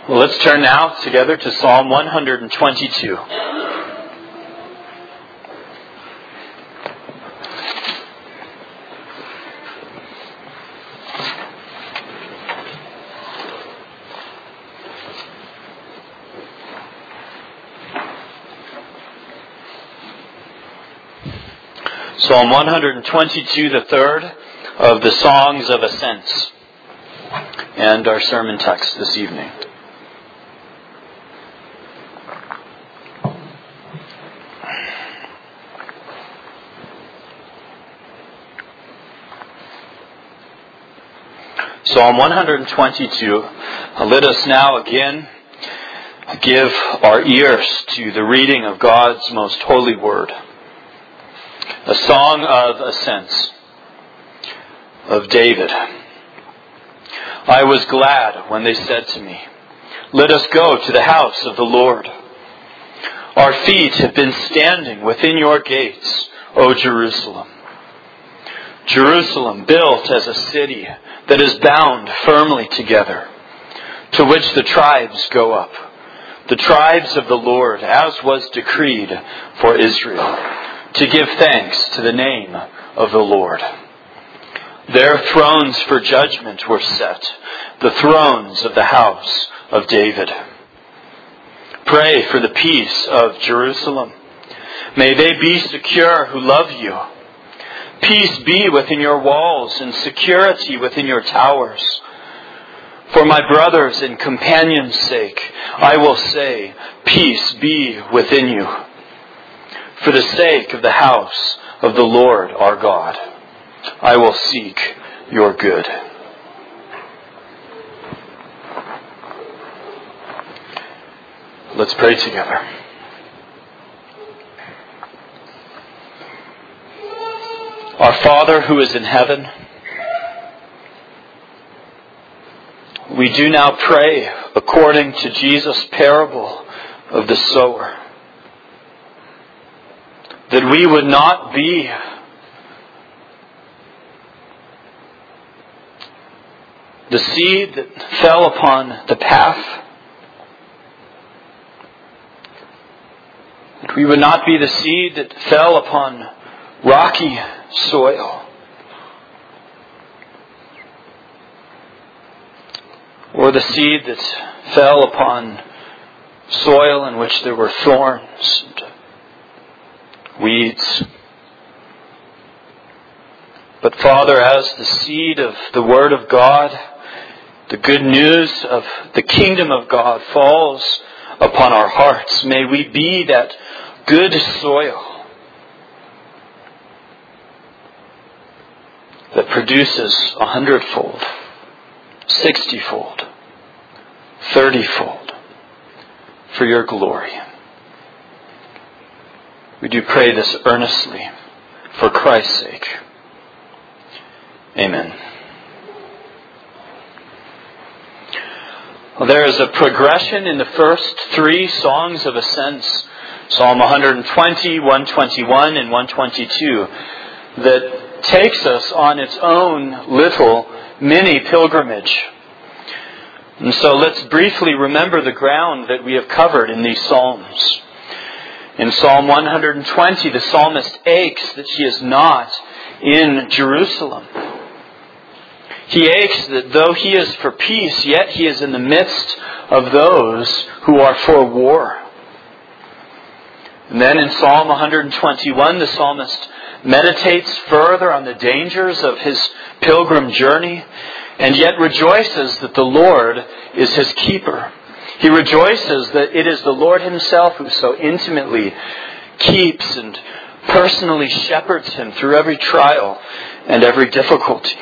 Well, let's turn now together to Psalm 122. Psalm 122, the third of the Songs of Ascents, and our sermon text this evening. Psalm 122, let us now again give our ears to the reading of God's most holy word. A song of ascents of David. I was glad when they said to me, "Let us go to the house of the Lord." Our feet have been standing within your gates, O Jerusalem. Jerusalem, built as a city that is bound firmly together, to which the tribes go up, the tribes of the Lord, as was decreed for Israel, to give thanks to the name of the Lord. Their thrones for judgment were set, the thrones of the house of David. Pray for the peace of Jerusalem. May they be secure who love you. Peace be within your walls and security within your towers. For my brothers and companions' sake, I will say, peace be within you. For the sake of the house of the Lord our God, I will seek your good. Let's pray together. Our Father who is in heaven, we do now pray according to Jesus' parable of the sower, that we would not be the seed that fell upon the path, that we would not be the seed that fell upon rocky soil, or the seed that fell upon soil in which there were thorns and weeds. But Father, as the seed of the Word of God, the good news of the kingdom of God falls upon our hearts, may we be that good soil that produces 100-fold, 60-fold, 30-fold for your glory. We do pray this earnestly for Christ's sake. Amen. Well, there is a progression in the first three songs of ascents, Psalm 120, 121, and 122, that takes us on its own little mini pilgrimage. And so let's briefly remember the ground that we have covered in these psalms. In Psalm 120, the psalmist aches that he is not in Jerusalem. He aches that though he is for peace, yet he is in the midst of those who are for war. And then in Psalm 121, the psalmist meditates further on the dangers of his pilgrim journey, and yet rejoices that the Lord is his keeper. He rejoices that it is the Lord himself who so intimately keeps and personally shepherds him through every trial and every difficulty.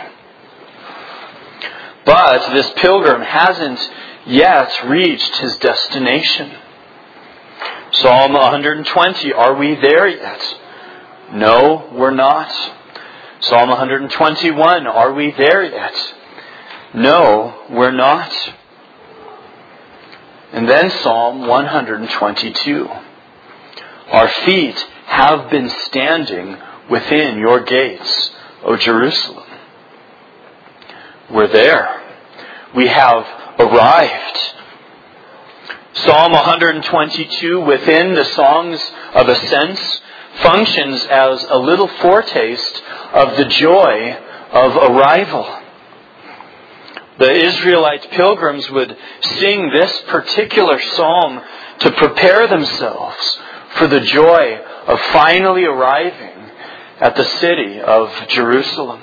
But this pilgrim hasn't yet reached his destination. Psalm 120, are we there yet? No, we're not. Psalm 121, are we there yet? No, we're not. And then Psalm 122. Our feet have been standing within your gates, O Jerusalem. We're there. We have arrived. Psalm 122, within the Songs of Ascents, functions as a little foretaste of the joy of arrival. The Israelite pilgrims would sing this particular psalm to prepare themselves for the joy of finally arriving at the city of Jerusalem.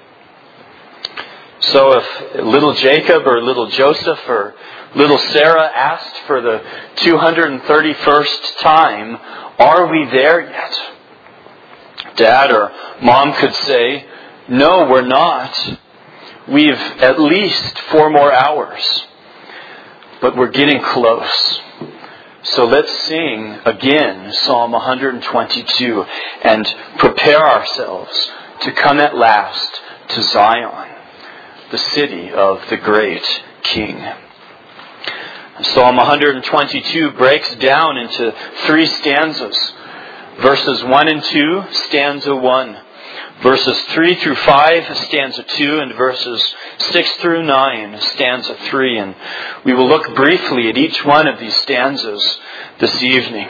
So if little Jacob or little Joseph or little Sarah asked for the 231st time, "Are we there yet?" Dad or Mom could say, "No, we're not. We've at least 4 more hours. But we're getting close." So let's sing again Psalm 122 and prepare ourselves to come at last to Zion, the city of the great King. Psalm 122 breaks down into 3 stanzas. Verses 1 and 2, stanza 1. Verses 3 through 5, stanza 2, and verses 6 through 9, stanza 3. And we will look briefly at each one of these stanzas this evening.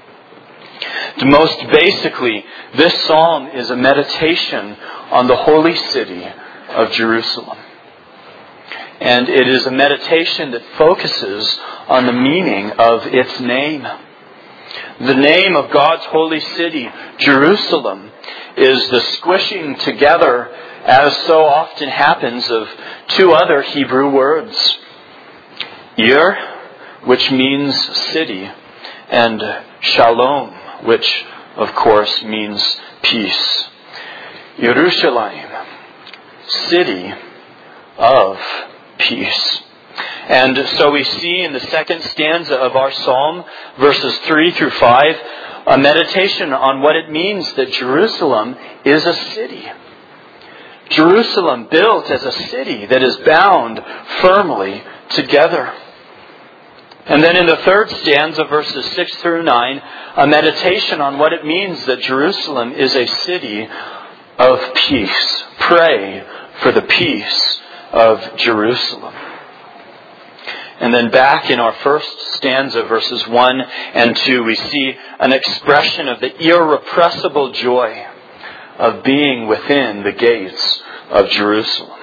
Most basically, this psalm is a meditation on the holy city of Jerusalem. And it is a meditation that focuses on the meaning of its name. The name of God's holy city, Jerusalem, is the squishing together, as so often happens, of 2 other Hebrew words. Ir, which means city, and Shalom, which of course means peace. Yerushalayim, city of peace. And so we see in the second stanza of our psalm, verses 3 through 5, a meditation on what it means that Jerusalem is a city. Jerusalem built as a city that is bound firmly together. And then in the third stanza, verses 6 through 9, a meditation on what it means that Jerusalem is a city of peace. Pray for the peace of Jerusalem. And then back in our first stanza, verses 1 and 2, we see an expression of the irrepressible joy of being within the gates of Jerusalem.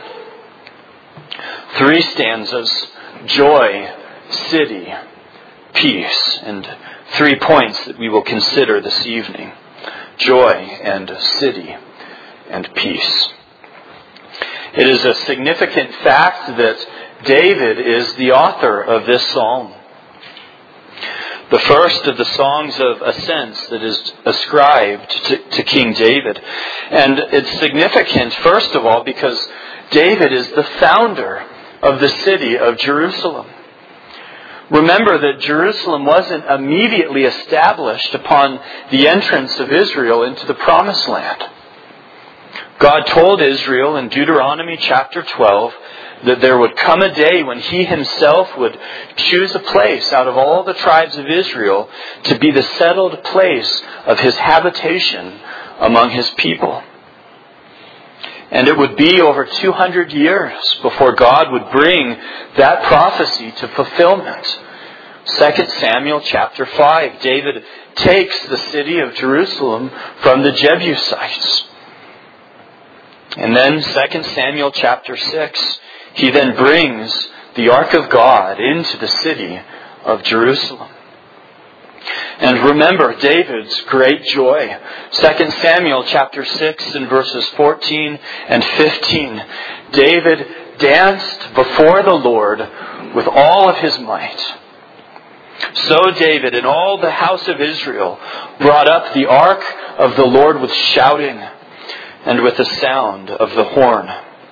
3 stanzas, joy, city, peace, and 3 points that we will consider this evening. Joy and city and peace. It is a significant fact that David is the author of this psalm. The first of the songs of ascents that is ascribed to King David. And it's significant, first of all, because David is the founder of the city of Jerusalem. Remember that Jerusalem wasn't immediately established upon the entrance of Israel into the Promised Land. God told Israel in Deuteronomy chapter 12 that there would come a day when He Himself would choose a place out of all the tribes of Israel to be the settled place of His habitation among His people. And it would be over 200 years before God would bring that prophecy to fulfillment. 2 Samuel chapter 5, David takes the city of Jerusalem from the Jebusites. And then 2 Samuel chapter 6, he then brings the Ark of God into the city of Jerusalem. And remember David's great joy. 2 Samuel chapter 6 and verses 14 and 15. David danced before the Lord with all of his might. So David and all the house of Israel brought up the ark of the Lord with shouting and with the sound of the horn.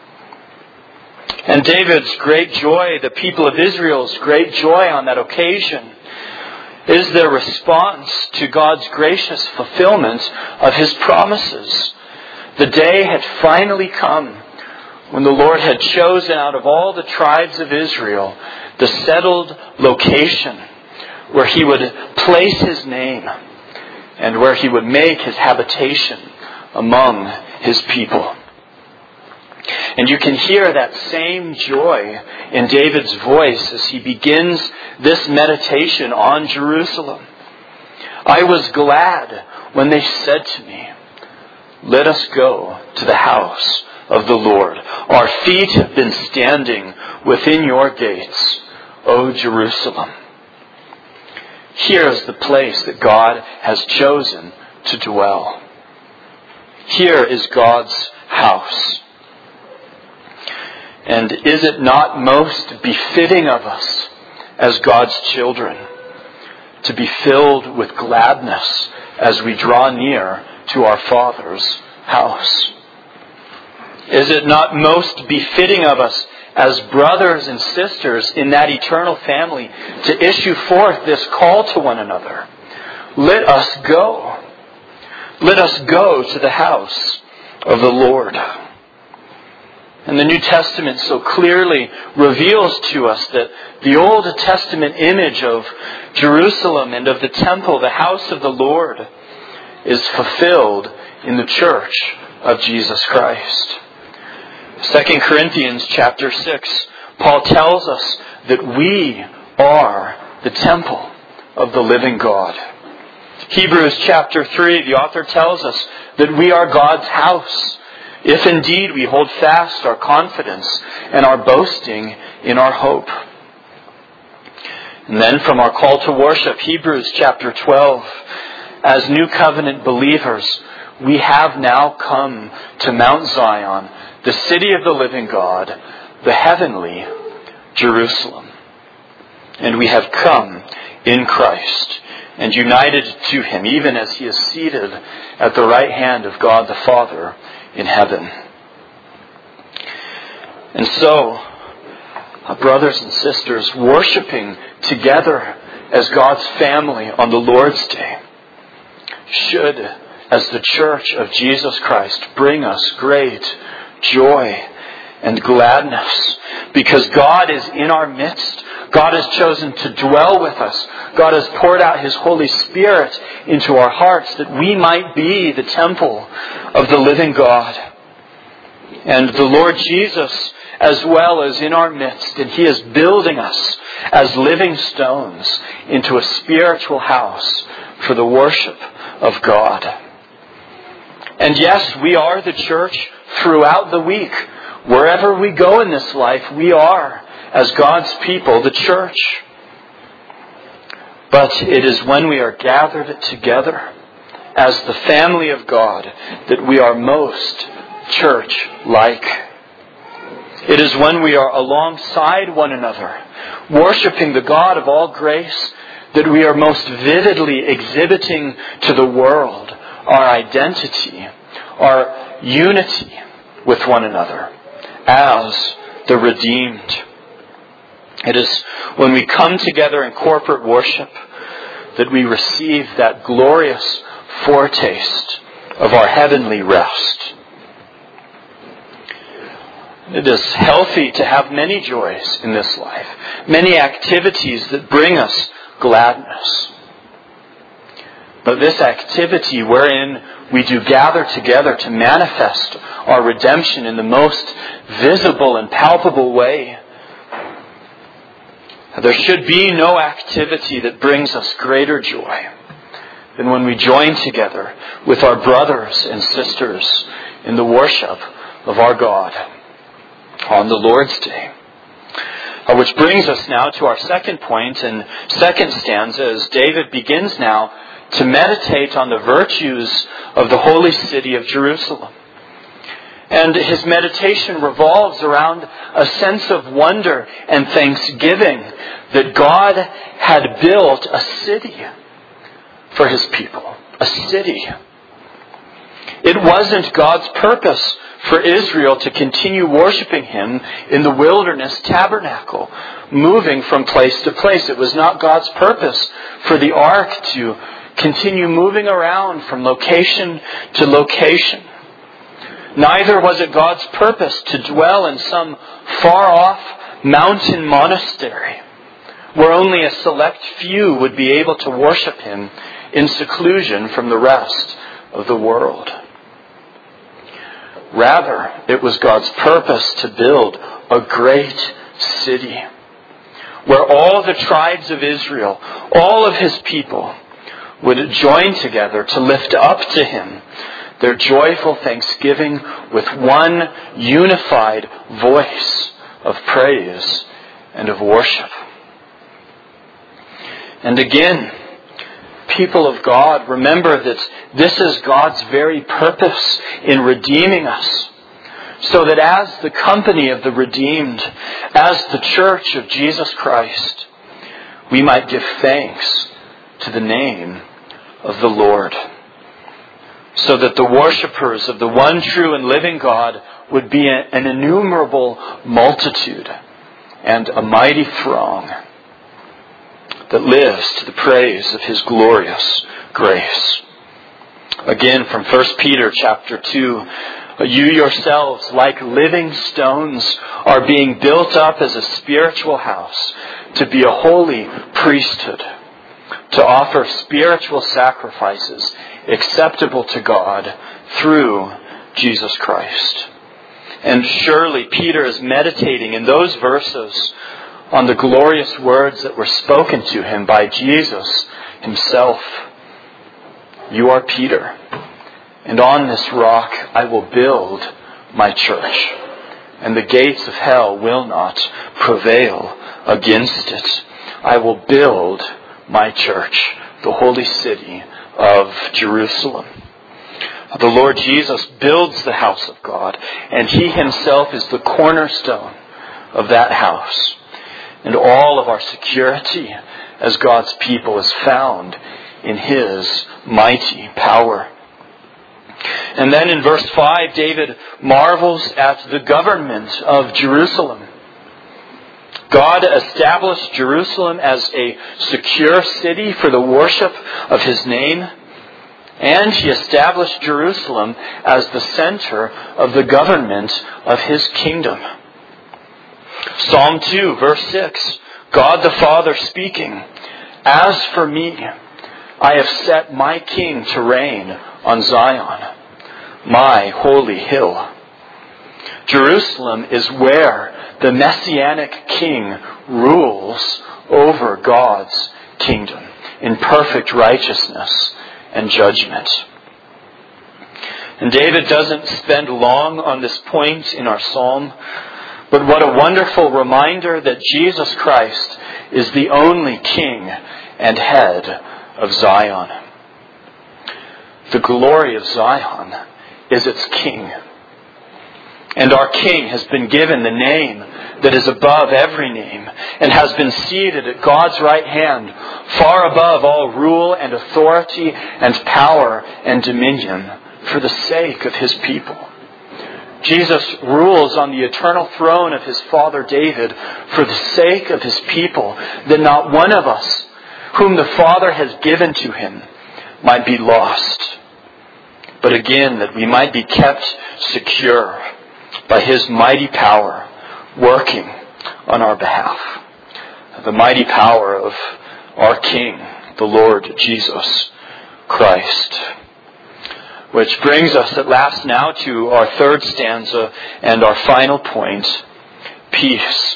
And David's great joy, the people of Israel's great joy on that occasion, is their response to God's gracious fulfillment of His promises. The day had finally come when the Lord had chosen out of all the tribes of Israel the settled location where He would place His name and where He would make His habitation among His people. And you can hear that same joy in David's voice as he begins this meditation on Jerusalem. I was glad when they said to me, let us go to the house of the Lord. Our feet have been standing within your gates, O Jerusalem. Here is the place that God has chosen to dwell. Here is God's house. And is it not most befitting of us as God's children to be filled with gladness as we draw near to our Father's house? Is it not most befitting of us as brothers and sisters in that eternal family to issue forth this call to one another? Let us go. Let us go to the house of the Lord. And the New Testament so clearly reveals to us that the Old Testament image of Jerusalem and of the temple, the house of the Lord, is fulfilled in the church of Jesus Christ. 2 Corinthians chapter 6, Paul tells us that we are the temple of the living God. Hebrews chapter 3, the author tells us that we are God's house, if indeed we hold fast our confidence and our boasting in our hope. And then from our call to worship, Hebrews chapter 12, as New Covenant believers, we have now come to Mount Zion, the city of the living God, the heavenly Jerusalem. And we have come in Christ and united to Him, even as He is seated at the right hand of God the Father in heaven. And so, brothers and sisters, worshiping together as God's family on the Lord's Day should, as the church of Jesus Christ, bring us great joy and gladness, because God is in our midst. God has chosen to dwell with us. God has poured out His Holy Spirit into our hearts that we might be the temple of the living God. And the Lord Jesus as well is in our midst, and He is building us as living stones into a spiritual house for the worship of God. And yes, we are the church throughout the week. Wherever we go in this life, we are, as God's people, the church. But it is when we are gathered together as the family of God that we are most church-like. It is when we are alongside one another, worshiping the God of all grace, that we are most vividly exhibiting to the world our identity, our unity with one another as the redeemed. It is when we come together in corporate worship that we receive that glorious foretaste of our heavenly rest. It is healthy to have many joys in this life, many activities that bring us gladness. But this activity wherein we do gather together to manifest our redemption in the most visible and palpable way, there should be no activity that brings us greater joy than when we join together with our brothers and sisters in the worship of our God on the Lord's Day. Which brings us now to our second point and second stanza, as David begins now to meditate on the virtues of the holy city of Jerusalem. And his meditation revolves around a sense of wonder and thanksgiving that God had built a city for His people. A city. It wasn't God's purpose for Israel to continue worshiping Him in the wilderness tabernacle, moving from place to place. It was not God's purpose for the ark to continue moving around from location to location. Neither was it God's purpose to dwell in some far-off mountain monastery where only a select few would be able to worship Him in seclusion from the rest of the world. Rather, it was God's purpose to build a great city where all the tribes of Israel, all of his people, would join together to lift up to him their joyful thanksgiving with one unified voice of praise and of worship. And again, people of God, remember that this is God's very purpose in redeeming us, so that as the company of the redeemed, as the church of Jesus Christ, we might give thanks to the name of the Lord, so that the worshippers of the one true and living God would be an innumerable multitude and a mighty throng that lives to the praise of his glorious grace. Again, from 1 Peter chapter 2, you yourselves, like living stones, are being built up as a spiritual house to be a holy priesthood, to offer spiritual sacrifices acceptable to God through Jesus Christ. And surely Peter is meditating in those verses on the glorious words that were spoken to him by Jesus himself. You are Peter, and on this rock I will build my church, and the gates of hell will not prevail against it. I will build my church, the holy city of Jerusalem. The Lord Jesus builds the house of God, and he himself is the cornerstone of that house. And all of our security as God's people is found in his mighty power. And then in verse 5, David marvels at the government of Jerusalem. God established Jerusalem as a secure city for the worship of his name, and he established Jerusalem as the center of the government of his kingdom. Psalm 2, verse 6, God the Father speaking, "As for me, I have set my king to reign on Zion, my holy hill." Jerusalem is where the Messianic king rules over God's kingdom in perfect righteousness and judgment. And David doesn't spend long on this point in our psalm, but what a wonderful reminder that Jesus Christ is the only king and head of Zion. The glory of Zion is its king. And our king has been given the name that is above every name and has been seated at God's right hand, far above all rule and authority and power and dominion for the sake of his people. Jesus rules on the eternal throne of his father David for the sake of his people, that not one of us whom the Father has given to him might be lost, but again that we might be kept secure by his mighty power working on our behalf. The mighty power of our King, the Lord Jesus Christ. Which brings us at last now to our third stanza and our final point, peace.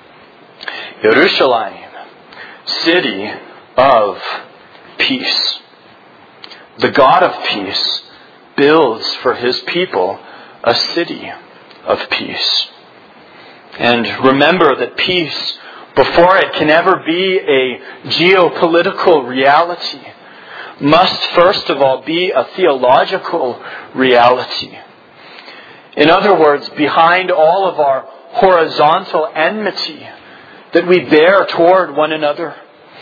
Jerusalem, city of peace. The God of peace builds for his people a city of peace. And remember that peace, before it can ever be a geopolitical reality, must first of all be a theological reality. In other words, behind all of our horizontal enmity that we bear toward one another,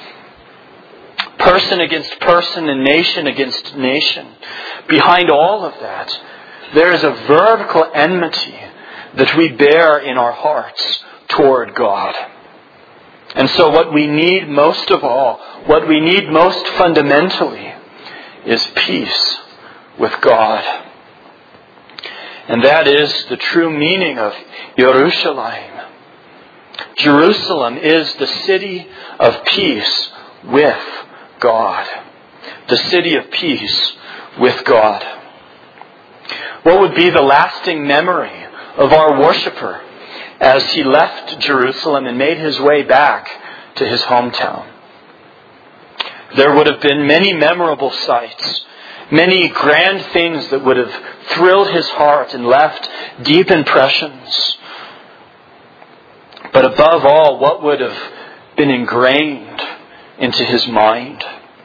person against person and nation against nation, behind all of that, there is a vertical enmity that we bear in our hearts toward God. And so what we need most of all, what we need most fundamentally, is peace with God. And that is the true meaning of Jerusalem. Jerusalem is the city of peace with God. The city of peace with God. What would be the lasting memory of our worshiper as he left Jerusalem and made his way back to his hometown? There would have been many memorable sights, many grand things that would have thrilled his heart and left deep impressions. But above all, what would have been ingrained into his mind?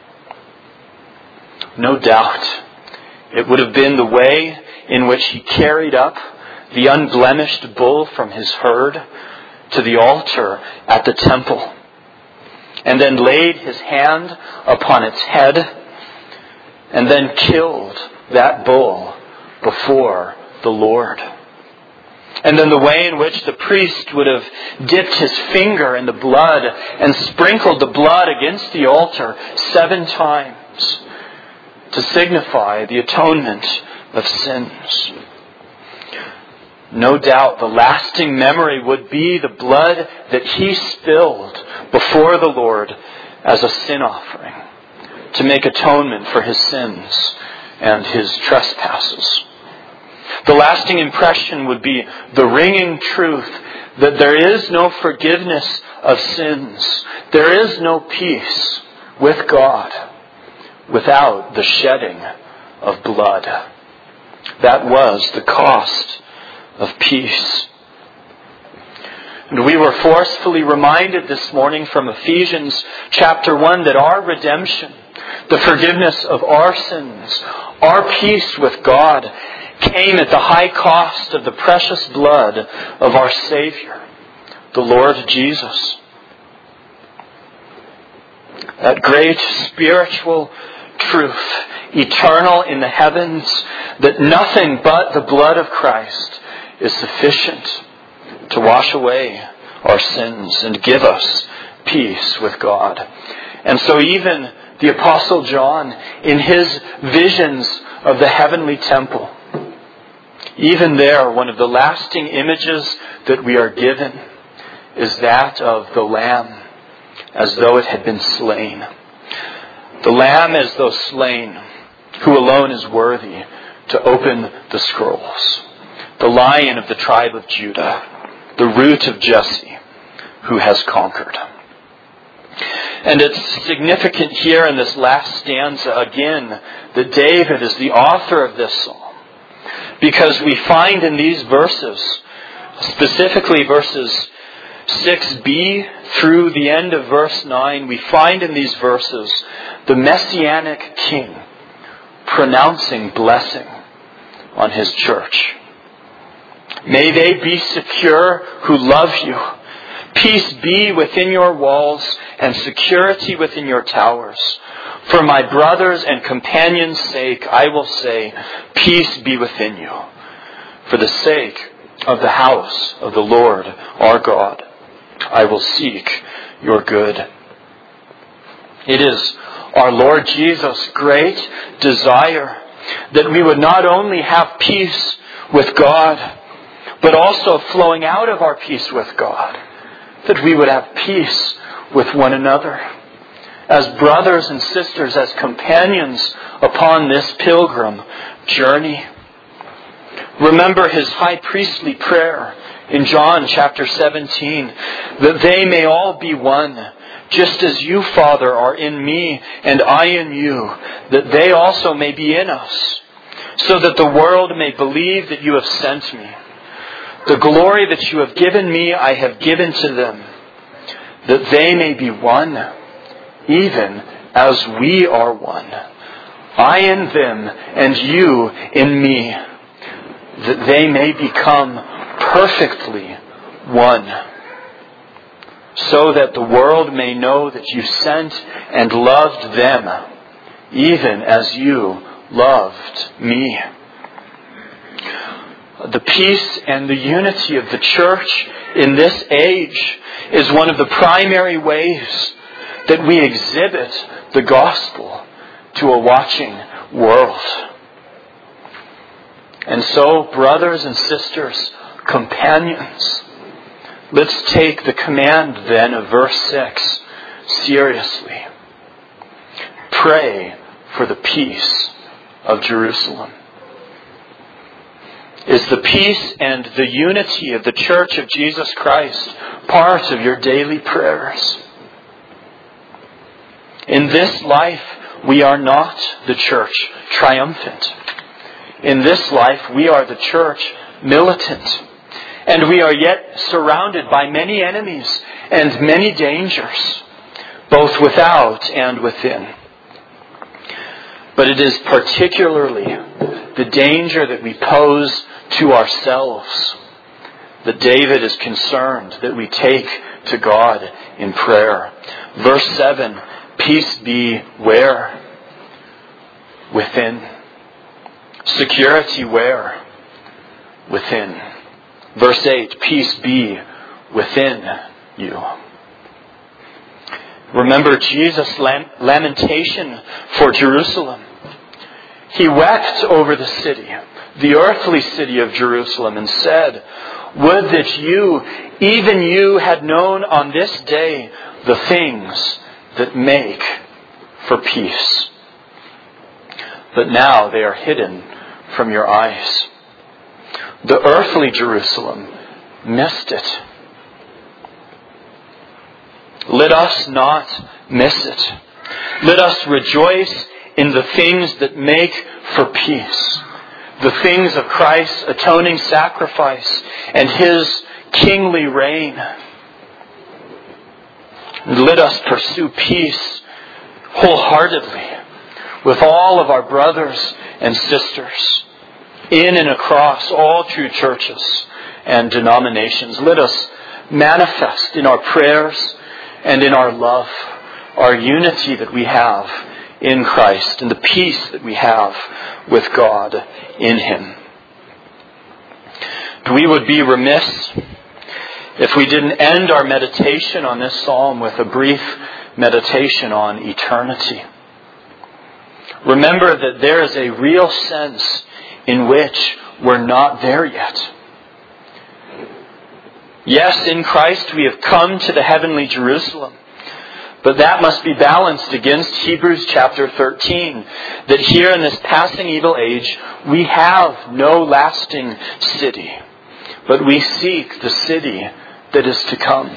No doubt, it would have been the way in which he carried up the unblemished bull from his herd to the altar at the temple, and then laid his hand upon its head, and then killed that bull before the Lord. And then the way in which the priest would have dipped his finger in the blood and sprinkled the blood against the altar 7 times to signify the atonement of sins. No doubt the lasting memory would be the blood that he spilled before the Lord as a sin offering to make atonement for his sins and his trespasses. The lasting impression would be the ringing truth that there is no forgiveness of sins. There is no peace with God without the shedding of blood. That was the cost of peace. And we were forcefully reminded this morning from Ephesians chapter 1 that our redemption, the forgiveness of our sins, our peace with God, came at the high cost of the precious blood of our Savior, the Lord Jesus. That great spiritual truth, eternal in the heavens, that nothing but the blood of Christ is sufficient to wash away our sins and give us peace with God. And so even the Apostle John, in his visions of the heavenly temple, even there, one of the lasting images that we are given is that of the Lamb as though it had been slain. The Lamb as though slain, who alone is worthy to open the scrolls. The Lion of the tribe of Judah, the root of Jesse, who has conquered. And it's significant here in this last stanza again that David is the author of this psalm, because we find in these verses, specifically verses 6b through the end of verse 9, we find in these verses the Messianic King pronouncing blessing on his church. May they be secure who love you. Peace be within your walls and security within your towers. For my brothers and companions' sake, I will say, peace be within you. For the sake of the house of the Lord our God, I will seek your good. It is our Lord Jesus' great desire that we would not only have peace with God, but also flowing out of our peace with God, that we would have peace with one another. As brothers and sisters, as companions upon this pilgrim journey. Remember his high priestly prayer in John chapter 17, that they may all be one, just as you, Father, are in me and I in you, that they also may be in us, so that the world may believe that you have sent me. The glory that you have given me, I have given to them, that they may be one, even as we are one. I in them and you in me, that they may become perfectly one, so that the world may know that you sent and loved them, even as you loved me. The peace and the unity of the church in this age is one of the primary ways that we exhibit the gospel to a watching world. And so, brothers and sisters, companions, let's take the command then of verse 6 seriously. Pray for the peace of Jerusalem. Is the peace and the unity of the Church of Jesus Christ part of your daily prayers? In this life, we are not the church triumphant. In this life, we are the church militant. And we are yet surrounded by many enemies and many dangers, both without and within. But it is particularly the danger that we pose to ourselves that David is concerned that we take to God in prayer. Verse 7, peace be where? Within. Security where? Within. Verse 8, peace be within you. Remember Jesus' lamentation for Jerusalem. He wept over the city, the earthly city of Jerusalem, and said, would that you, even you, had known on this day the things that make for peace. But now they are hidden from your eyes. The earthly Jerusalem missed it. Let us not miss it. Let us rejoice in the things that make for peace. The things of Christ's atoning sacrifice and His kingly reign. Let us pursue peace wholeheartedly with all of our brothers and sisters in and across all true churches and denominations. Let us manifest in our prayers and in our love our unity that we have in Christ and the peace that we have with God in Him. We would be remiss if we didn't end our meditation on this psalm with a brief meditation on eternity. Remember that there is a real sense in which we're not there yet. Yes, in Christ we have come to the heavenly Jerusalem. But that must be balanced against Hebrews chapter 13. That here in this passing evil age, we have no lasting city. But we seek the city that is to come.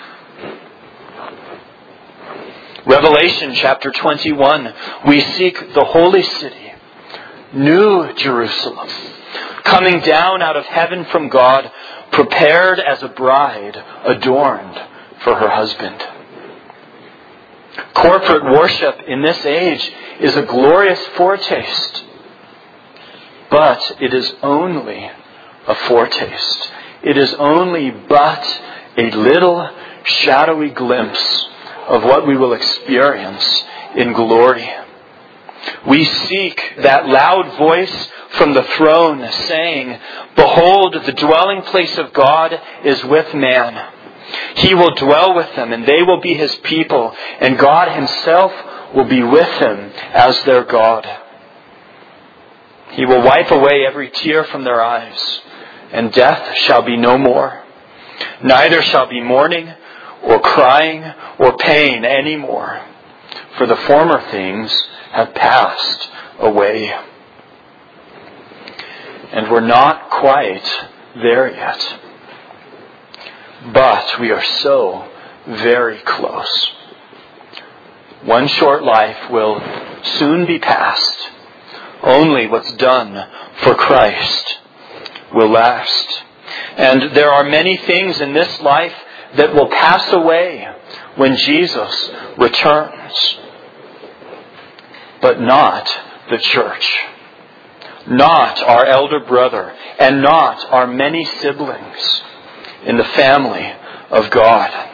Revelation chapter 21, we seek the holy city, New Jerusalem, coming down out of heaven from God, prepared as a bride adorned for her husband. Corporate worship in this age is a glorious foretaste, but it is only a foretaste. It is only but a little shadowy glimpse of what we will experience in glory. We seek that loud voice from the throne saying, behold, the dwelling place of God is with man. He will dwell with them, and they will be His people, and God Himself will be with them as their God. He will wipe away every tear from their eyes, and death shall be no more. Neither shall be mourning, or crying, or pain any more, for the former things have passed away. And we're not quite there yet. But we are so very close. One short life will soon be past. Only what's done for Christ will last. And there are many things in this life that will pass away when Jesus returns. But not the church. Not our elder brother, and not our many siblings in the family of God.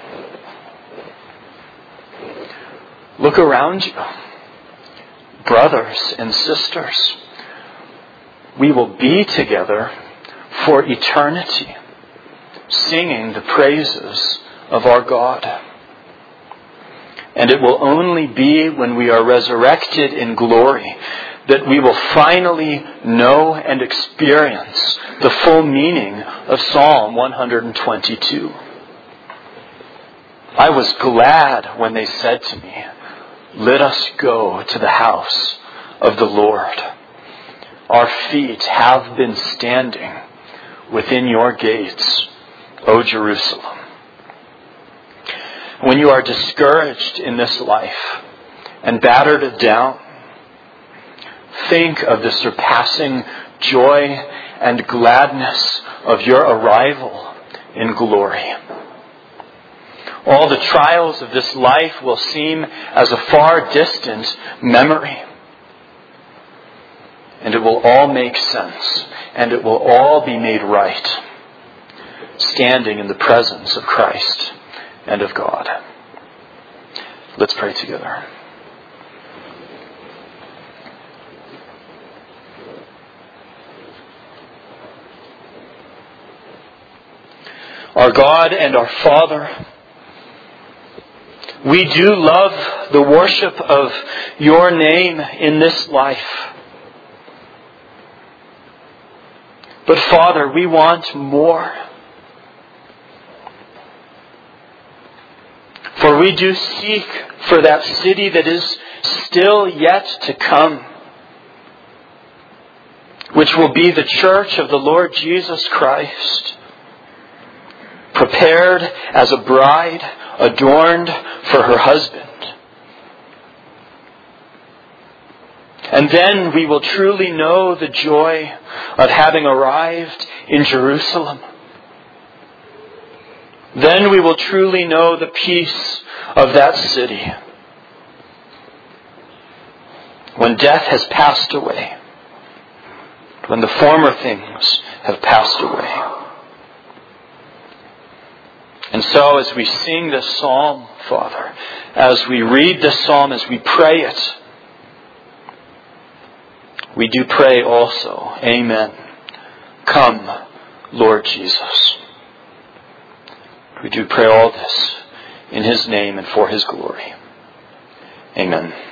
Look around you. Brothers and sisters, we will be together for eternity, singing the praises of our God. And it will only be when we are resurrected in glory that we will finally know and experience the full meaning of Psalm 122. I was glad when they said to me, let us go to the house of the Lord. our feet have been standing within your gates, O Jerusalem. When you are discouraged in this life and battered down, think of the surpassing joy and gladness of your arrival in glory. All the trials of this life will seem as a far distant memory. And it will all make sense, and it will all be made right, standing in the presence of Christ and of God. Let's pray together. Our God and our Father, we do love the worship of your name in this life. But Father, we want more. For we do seek for that city that is still yet to come, which will be the church of the Lord Jesus Christ, prepared as a bride adorned for her husband. And then we will truly know the joy of having arrived in Jerusalem. Then we will truly know the peace of that city. When death has passed away, when the former things have passed away. And so as we sing this psalm, Father, as we read this psalm, as we pray it, we do pray also, Amen. Come, Lord Jesus. We do pray all this in His name and for His glory. Amen.